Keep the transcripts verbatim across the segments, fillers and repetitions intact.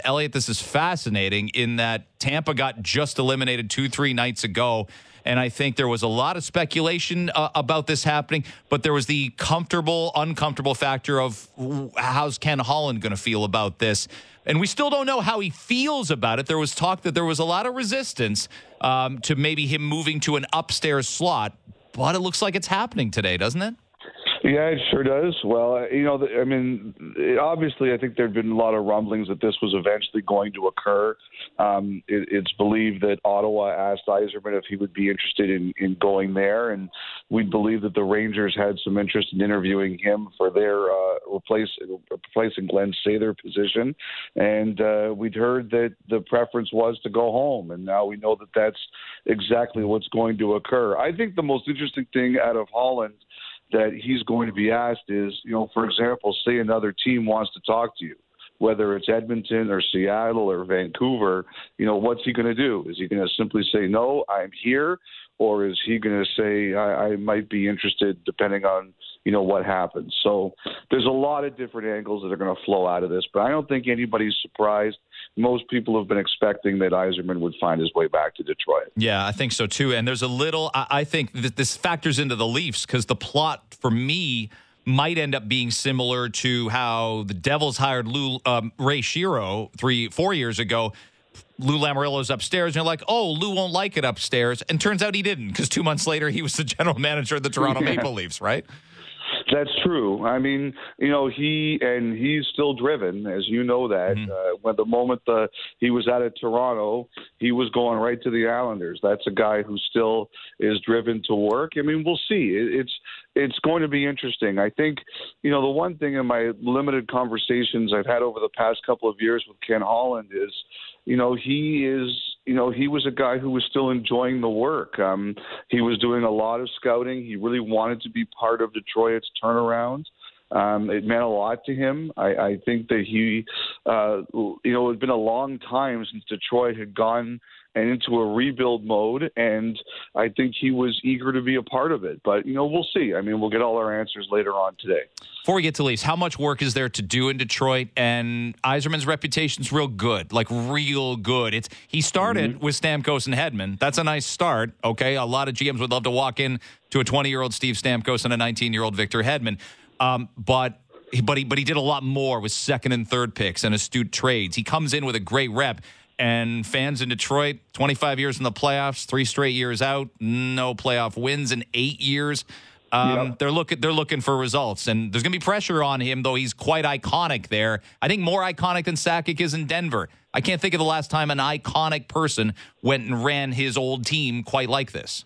Elliot, this is fascinating in that Tampa got just eliminated two, three nights ago. And I think there was a lot of speculation uh, about this happening, but there was the comfortable, uncomfortable factor of how's Ken Holland going to feel about this. And we still don't know how he feels about it. There was talk that there was a lot of resistance um, to maybe him moving to an upstairs slot, but it looks like it's happening today, doesn't it? Yeah, it sure does. Well, you know, I mean, obviously, I think there had been a lot of rumblings that this was eventually going to occur. Um, it, it's believed that Ottawa asked Yzerman if he would be interested in, in going there, and we believe that the Rangers had some interest in interviewing him for their uh, replace, replacing Glenn Sather position. And uh, we'd heard that the preference was to go home, and now we know that that's exactly what's going to occur. I think the most interesting thing out of Holland that he's going to be asked is, you know, for example, say another team wants to talk to you, whether it's Edmonton or Seattle or Vancouver, you know, what's he going to do? Is he going to simply say, no, I'm here? Or is he going to say, I, I might be interested depending on, you know, what happens? So there's a lot of different angles that are going to flow out of this, but I don't think anybody's surprised. Most people have been expecting that Yzerman would find his way back to Detroit. Yeah, I think so too. And there's a little, I, I think that this factors into the Leafs because the plot for me might end up being similar to how the Devils hired Lou, um, Ray Shero three, four years ago. Lou Lamoriello's upstairs, and you're like, oh, Lou won't like it upstairs. And turns out he didn't, because two months later, he was the general manager of the Toronto yeah. Maple Leafs, right? That's true. I mean, you know, he and he's still driven, as you know that. Mm-hmm. Uh, when the moment the, he was out of Toronto, he was going right to the Islanders. That's a guy who still is driven to work. I mean, we'll see. It, it's it's going to be interesting. I think, you know, the one thing in my limited conversations I've had over the past couple of years with Ken Holland is, you know, he is, you know, he was a guy who was still enjoying the work. Um, he was doing a lot of scouting. He really wanted to be part of Detroit's turnaround. Um, it meant a lot to him. I, I think that he, uh, you know, it had been a long time since Detroit had gone and into a rebuild mode, and I think he was eager to be a part of it. But, you know, we'll see. I mean, we'll get all our answers later on today. Before we get to Leafs, how much work is there to do in Detroit? And Yzerman's reputation's real good, like real good. It's He started mm-hmm. with Stamkos and Hedman. That's a nice start, okay? A lot of G Ms would love to walk in to a twenty-year-old Steve Stamkos and a nineteen-year-old Victor Hedman. Um, but... But he, but he did a lot more with second and third picks and astute trades. He comes in with a great rep. And fans in Detroit, twenty-five years in the playoffs, three straight years out, no playoff wins in eight years. Um, yep. They're looking they're looking for results. And there's going to be pressure on him, though he's quite iconic there. I think more iconic than Sakic is in Denver. I can't think of the last time an iconic person went and ran his old team quite like this.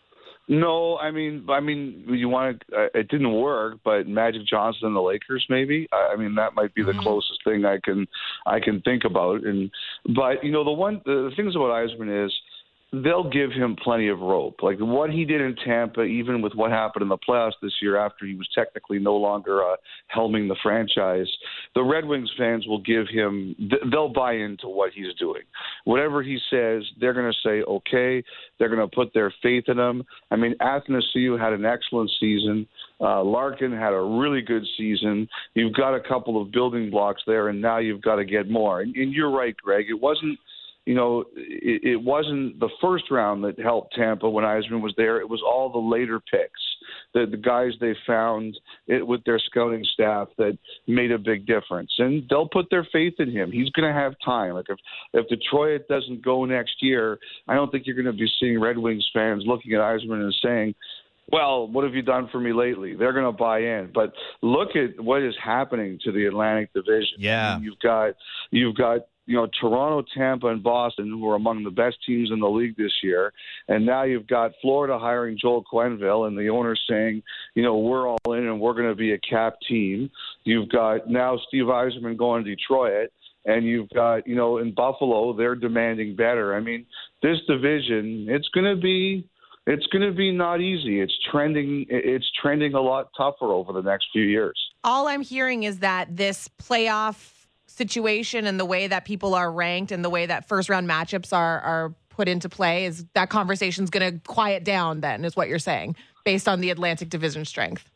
No, I mean, I mean, you want to, uh, it didn't work, but Magic Johnson and the Lakers, maybe. I, I mean, that might be the mm-hmm. closest thing I can, I can think about. And, but you know, the one, the, the things about Yzerman is they'll give him plenty of rope. Like what he did in Tampa, even with what happened in the playoffs this year after he was technically no longer uh, helming the franchise, the Red Wings fans will give him, they'll buy into what he's doing. Whatever he says, they're going to say, okay, they're going to put their faith in him. I mean, Athanasiou had an excellent season. Uh, Larkin had a really good season. You've got a couple of building blocks there, and now you've got to get more. And, and you're right, Greg. It wasn't, You know, it, it wasn't the first round that helped Tampa when Yzerman was there. It was all the later picks, the, the guys they found it, with their scouting staff that made a big difference. And they'll put their faith in him. He's going to have time. Like if, if Detroit doesn't go next year, I don't think you're going to be seeing Red Wings fans looking at Yzerman and saying, well, what have you done for me lately? They're going to buy in. But look at what is happening to the Atlantic Division. Yeah. I mean, you've got, you've got, you know, Toronto, Tampa, and Boston, who are among the best teams in the league this year. And now you've got Florida hiring Joel Quenneville and the owner saying, you know, we're all in and we're going to be a cap team. You've got now Steve Yzerman going to Detroit. And you've got, you know, in Buffalo, they're demanding better. I mean, this division, it's going to be it's going to be not easy. It's trending it's trending a lot tougher over the next few years. All I'm hearing is that this playoff situation and the way that people are ranked and the way that first round matchups are are put into play is that conversation's going to quiet down then, is what you're saying, based on the Atlantic Division strength.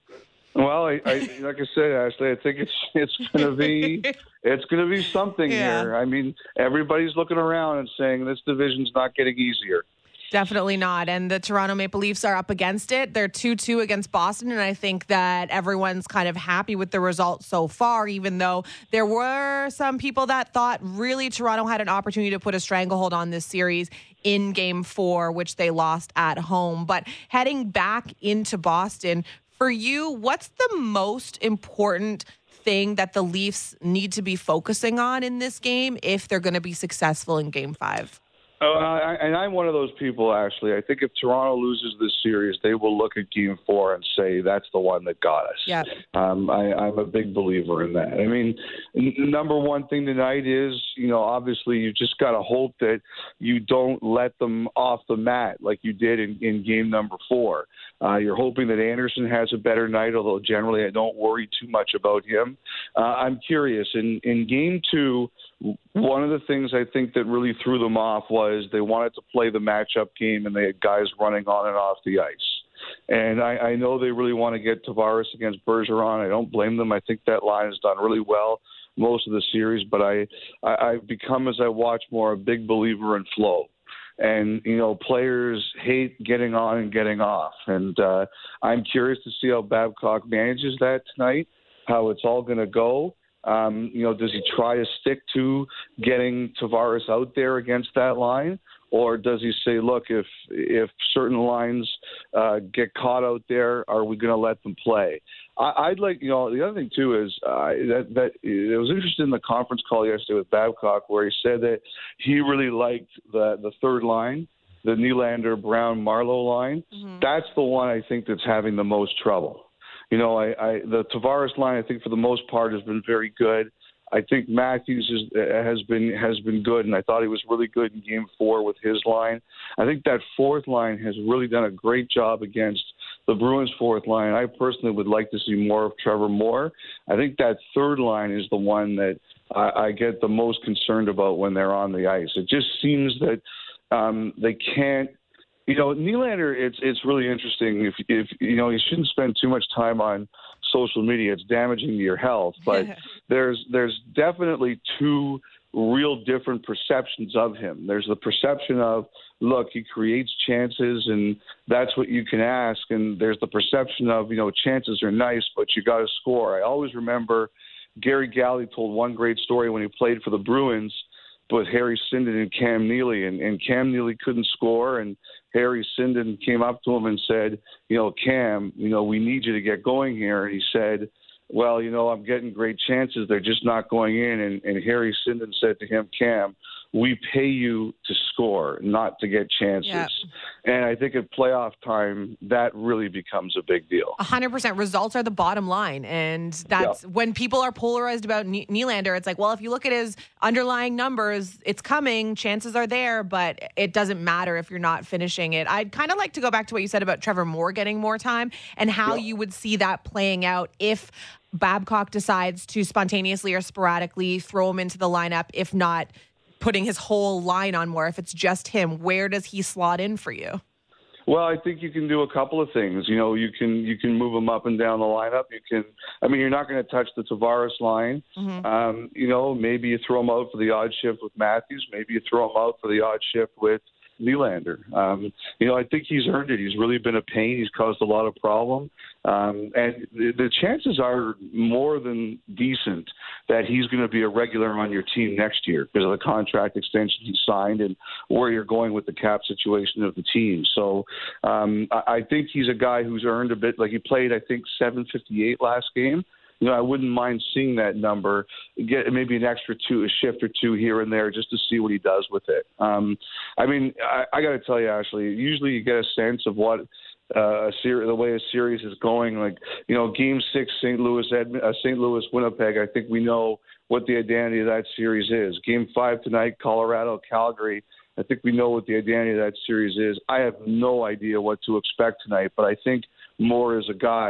Well, I, I like I said, Ashley, I think it's it's going to be it's going to be something Yeah. here. I mean, everybody's looking around and saying this division's not getting easier. Definitely not. And the Toronto Maple Leafs are up against it. They're two two against Boston. And I think that everyone's kind of happy with the result so far, even though there were some people that thought really Toronto had an opportunity to put a stranglehold on this series in game four, which they lost at home. But heading back into Boston, for you, what's the most important thing that the Leafs need to be focusing on in this game if they're going to be successful in game five? Oh, I, and I'm one of those people, Ashley. I think if Toronto loses this series, they will look at Game Four and say that's the one that got us. Yeah. Um, I, I'm a big believer in that. I mean, n- number one thing tonight is, you know, obviously you just got to hope that you don't let them off the mat like you did in, in Game Number Four. Uh, you're hoping that Anderson has a better night, although generally I don't worry too much about him. Uh, I'm curious. In, in Game Two, one of the things I think that really threw them off was they wanted to play the matchup game and they had guys running on and off the ice. And I, I know they really want to get Tavares against Bergeron. I don't blame them. I think that line has done really well most of the series, but I, I, I've become, as I watch more, a big believer in flow. And, you know, players hate getting on and getting off. And uh, I'm curious to see how Babcock manages that tonight, how it's all going to go. Um, you know, does he try to stick to getting Tavares out there against that line? Or does he say, look, if if certain lines uh, get caught out there, are we going to let them play? I, I'd like, you know, the other thing, too, is uh, that, that it was interesting in the conference call yesterday with Babcock where he said that he really liked the, the third line, the Nylander, Brown, Marleau line. Mm-hmm. That's the one I think that's having the most trouble. You know, I, I the Tavares line, I think for the most part has been very good. I think Matthews is, has been has been good, and I thought he was really good in Game Four with his line. I think that fourth line has really done a great job against the Bruins' fourth line. I personally would like to see more of Trevor Moore. I think that third line is the one that I, I get the most concerned about when they're on the ice. It just seems that um, they can't. You know, Nylander, it's it's really interesting. If if you know, you shouldn't spend too much time on social media. It's damaging to your health. But there's there's definitely two real different perceptions of him. There's the perception of, look, he creates chances, and that's what you can ask. And there's the perception of, you know, chances are nice, but you got to score. I always remember Gary Galley told one great story when he played for the Bruins with Harry Sinden and Cam Neely, and, and Cam Neely couldn't score, and Harry Sinden came up to him and said, you know, Cam, you know, we need you to get going here. And he said, well, you know, I'm getting great chances. They're just not going in. And, and Harry Sinden said to him, Cam, we pay you to score, not to get chances. Yep. And I think at playoff time, that really becomes a big deal. one hundred percent. Results are the bottom line. And that's yep. when people are polarized about Nylander, it's like, well, if you look at his underlying numbers, it's coming, chances are there, but it doesn't matter if you're not finishing it. I'd kind of like to go back to what you said about Trevor Moore getting more time and how yep. you would see that playing out if Babcock decides to spontaneously or sporadically throw him into the lineup, if not putting his whole line on Moore. If it's just him, where does he slot in for you? Well, I think you can do a couple of things. You know, you can you can move him up and down the lineup. You can, I mean, you're not going to touch the Tavares line. Mm-hmm. Um, you know, maybe you throw him out for the odd shift with Matthews. Maybe you throw him out for the odd shift with Nylander. Um, you know, I think he's earned it. He's really been a pain. He's caused a lot of problem. Um, and the, the chances are more than decent that he's going to be a regular on your team next year because of the contract extension he signed and where you're going with the cap situation of the team. So um, I, I think he's a guy who's earned a bit. Like he played, I think, seven fifty-eight last game. You know, I wouldn't mind seeing that number, get maybe an extra two, a shift or two here and there just to see what he does with it. Um, I mean, I, I got to tell you, Ashley, usually you get a sense of what uh, a ser- the way a series is going. Like, you know, Game Six, Saint Louis, Edmund- uh, Saint Louis, Winnipeg. I think we know what the identity of that series is. Game Five tonight, Colorado, Calgary. I think we know what the identity of that series is. I have no idea what to expect tonight, but I think Moore is a guy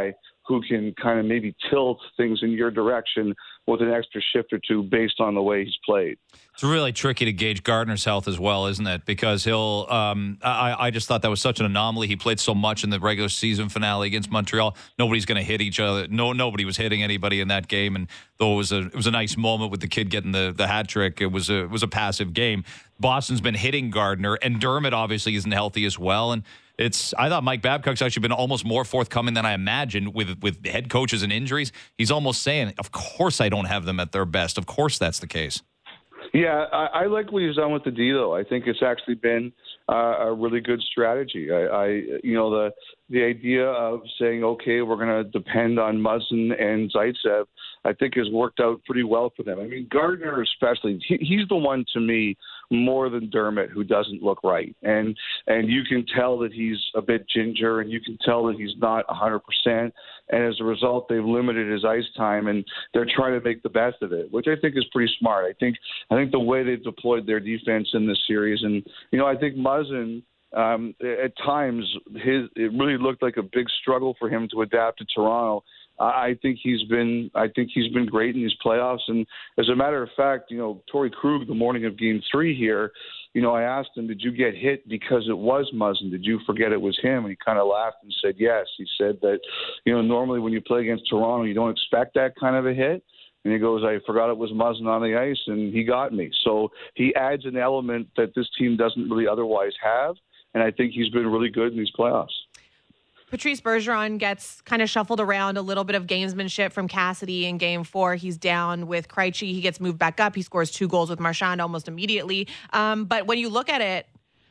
who can kind of maybe tilt things in your direction with an extra shift or two based on the way he's played. It's really tricky to gauge Gardner's health as well, isn't it? Because he'll, um, I, I just thought that was such an anomaly. He played so much in the regular season finale against Montreal. Nobody's going to hit each other. No, nobody was hitting anybody in that game. And though it was a, it was a nice moment with the kid getting the, the hat trick, it was a, it was a passive game. Boston's been hitting Gardner, and Dermott obviously isn't healthy as well. And it's, I thought Mike Babcock's actually been almost more forthcoming than I imagined with, with head coaches and injuries. He's almost saying, of course I don't have them at their best. Of course that's the case. Yeah, I, I like what he's done with the D, though. I think it's actually been uh, a really good strategy. I, I, you know, the the idea of saying, okay, we're going to depend on Muzzin and Zaitsev, I think has worked out pretty well for them. I mean, Gardner especially, he, he's the one to me more than Dermott who doesn't look right. And and you can tell that he's a bit ginger, and you can tell that he's not one hundred percent. And as a result, they've limited his ice time, and they're trying to make the best of it, which I think is pretty smart. I think I think the way they've deployed their defense in this series, and, you know, I think Muzzin, um, at times, his it really looked like a big struggle for him to adapt to Toronto. I think he's been I think he's been great in these playoffs. And as a matter of fact, you know, Torrey Krug, the morning of Game Three here, you know, I asked him, "Did you get hit because it was Muzzin? Did you forget it was him?" And he kind of laughed and said, "Yes." He said that, you know, normally when you play against Toronto, you don't expect that kind of a hit. And he goes, "I forgot it was Muzzin on the ice, and he got me." So he adds an element that this team doesn't really otherwise have, and I think he's been really good in these playoffs. Patrice Bergeron gets kind of shuffled around, a little bit of gamesmanship from Cassidy in game four. He's down with Krejci. He gets moved back up. He scores two goals with Marchand almost immediately. Um, but when you look at it,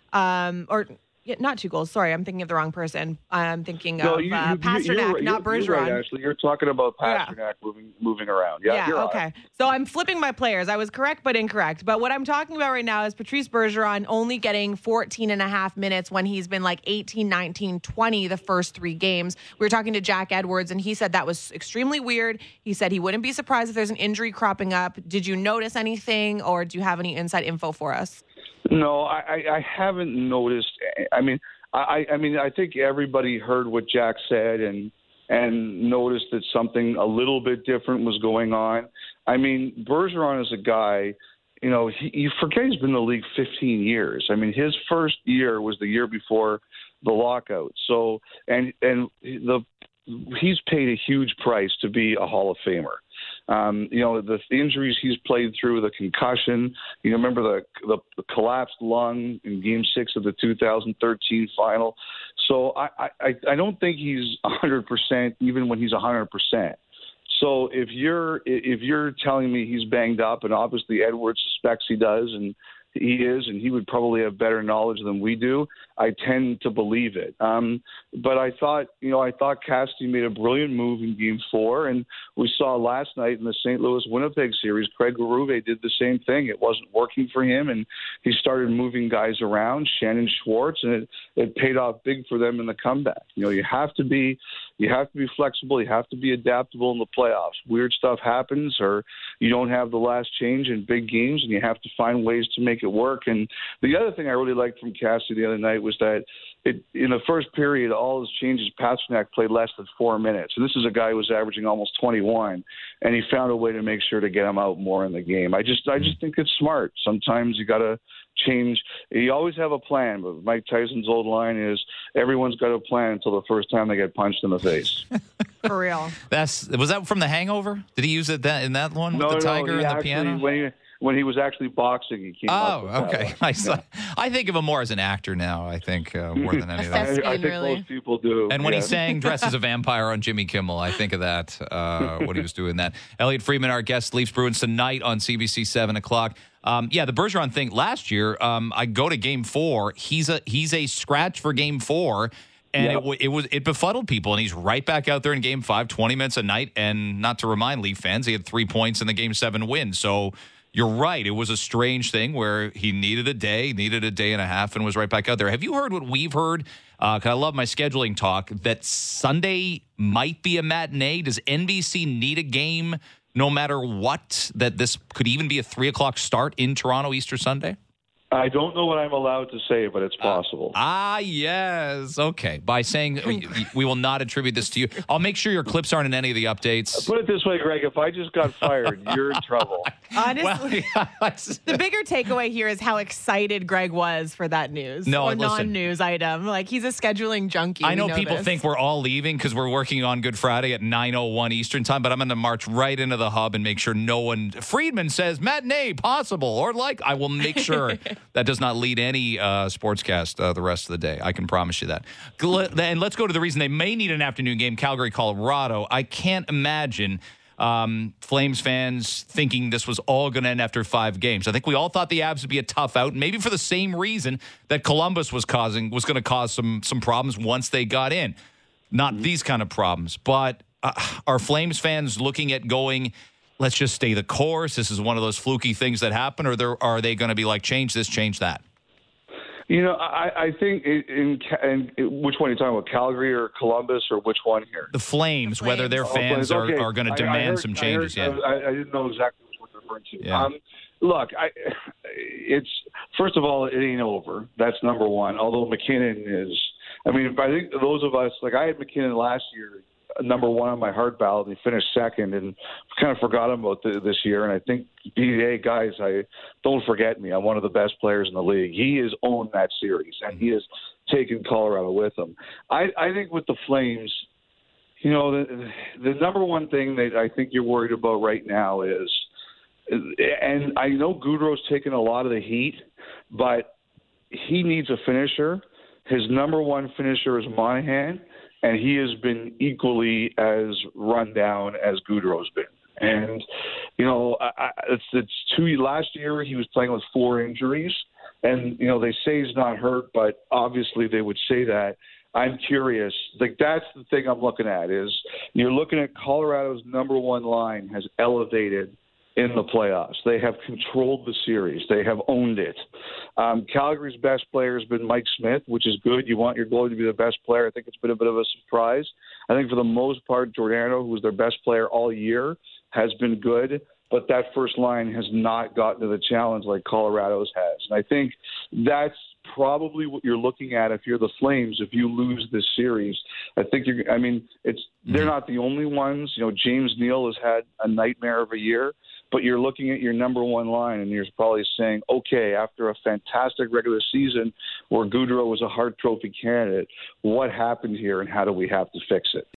um, or yeah, not two goals, sorry, I'm thinking of the wrong person. I'm thinking no, of you, uh, you, Pasternak, you're, not you're, Bergeron. You're right, Ashley. You're talking about Pasternak yeah. moving moving around. Yeah, yeah you're okay. right. So I'm flipping my players. I was correct but incorrect. But what I'm talking about right now is Patrice Bergeron only getting fourteen and a half minutes when he's been like eighteen, nineteen, twenty the first three games. We were talking to Jack Edwards, and he said that was extremely weird. He said he wouldn't be surprised if there's an injury cropping up. Did you notice anything, or do you have any inside info for us? No, I, I haven't noticed. I mean, I, I mean, I think everybody heard what Jack said and and noticed that something a little bit different was going on. I mean, Bergeron is a guy, you know, he, you forget he's been in the league fifteen years. I mean, his first year was the year before the lockout. So, and and the he's paid a huge price to be a Hall of Famer. Um, you know, the injuries he's played through, the concussion, you know, remember the, the, the collapsed lung in game six of the two thousand thirteen final. So I, I, I don't think he's one hundred percent even when he's one hundred percent. So if you're if you're telling me he's banged up, and obviously Edwards suspects he does, and he is, and he would probably have better knowledge than we do, I tend to believe it. Um, but I thought, you know, I thought Cassidy made a brilliant move in Game Four, and we saw last night in the Saint Louis-Winnipeg series, Craig Berube did the same thing. It wasn't working for him, and he started moving guys around, Shannon Schwartz, and it, it paid off big for them in the comeback. You know, you have to be, you have to be flexible, you have to be adaptable in the playoffs. Weird stuff happens, or you don't have the last change in big games, and you have to find ways to make it work. And the other thing I really liked from Cassidy the other night was that it, in the first period, all his changes, Pasternak played less than four minutes. And this is a guy who was averaging almost twenty-one, and he found a way to make sure to get him out more in the game. I just, I just think it's smart. Sometimes you got to change. You always have a plan, but Mike Tyson's old line is everyone's got a plan until the first time they get punched in the face. For real. That's was that from The Hangover? Did he use it that in that one no, with the no, tiger and the actually, piano? When he, when he was actually boxing, he came Oh, up with okay. I, saw, I think of him more as an actor now, I think, uh, more than anything. I, I think really. most people do. And when yeah. he sang Dress as a Vampire on Jimmy Kimmel, I think of that uh, when he was doing that. Elliot Friedman, our guest, Leafs Bruins tonight on C B C, seven o'clock. Um, yeah, the Bergeron thing last year, um, I go to game four. He's a he's a scratch for game four. And yep. it, it was it befuddled people, and he's right back out there in game five, twenty minutes a night. And not to remind Leaf fans, he had three points in the game seven win. So you're right. It was a strange thing where he needed a day, needed a day and a half, and was right back out there. Have you heard what we've heard? Because uh, I love my scheduling talk, that Sunday might be a matinee. Does N B C need a game no matter what, that this could even be a three o'clock start in Toronto Easter Sunday? I don't know what I'm allowed to say, but it's possible. Uh, ah, yes. Okay. By saying we will not attribute this to you, I'll make sure your clips aren't in any of the updates. Put it this way, Greg. If I just got fired, you're in trouble. Honestly, well, yeah, the bigger takeaway here is how excited Greg was for that news no, or listen, non-news item. Like, he's a scheduling junkie. I know, know people this. think we're all leaving because we're working on Good Friday at nine oh one Eastern time, but I'm going to march right into the hub and make sure no one... Friedman says matinee possible or like... I will make sure that does not lead any uh, sportscast uh, the rest of the day. I can promise you that. And let's go to the reason they may need an afternoon game, Calgary, Colorado. I can't imagine um, Flames fans thinking this was all going to end after five games. I think we all thought the Avs would be a tough out, maybe for the same reason that Columbus was causing was going to cause some some problems once they got in. Not mm-hmm. these kind of problems, but uh, are Flames fans looking at going, let's just stay the course? This is one of those fluky things that happen, or there, are they going to be like, change this, change that? You know, I, I think in, in, in which one are you talking about, Calgary or Columbus, or which one here? The Flames, the Flames. whether their fans oh, okay. are, are going to demand I, I heard, some changes. I, heard, yeah, I, I didn't know exactly what you're referring to. Yeah. Um, look, I, it's first of all, it ain't over. That's number one. Although McKinnon is, I mean, I think those of us, like I had McKinnon last year, number one on my hard ballot. He finished second, and kind of forgot about the, this year. And I think, hey guys, I don't forget me. I'm one of the best players in the league. He has owned that series, and he has taken Colorado with him. I, I think with the Flames, you know, the, the number one thing that I think you're worried about right now is, and I know Gaudreau's taken a lot of the heat, but he needs a finisher. His number one finisher is Monahan, and he has been equally as run down as Gaudreau's been. And, you know, I, it's, it's two, last year he was playing with four injuries. And, you know, they say he's not hurt, but obviously they would say that. I'm curious. Like, that's the thing I'm looking at is you're looking at Colorado's number one line has elevated in the playoffs. They have controlled the series. They have owned it. Um, Calgary's best player has been Mike Smith, which is good. You want your goalie to be the best player. I think it's been a bit of a surprise. I think for the most part, Giordano, who was their best player all year, has been good. But that first line has not gotten to the challenge like Colorado's has. And I think that's probably what you're looking at if you're the Flames, if you lose this series. I think you're, I mean, it's, they're not the only ones. You know, James Neal has had a nightmare of a year, but you're looking at your number one line and you're probably saying, okay, after a fantastic regular season where Gaudreau was a Hart Trophy candidate, what happened here and how do we have to fix it?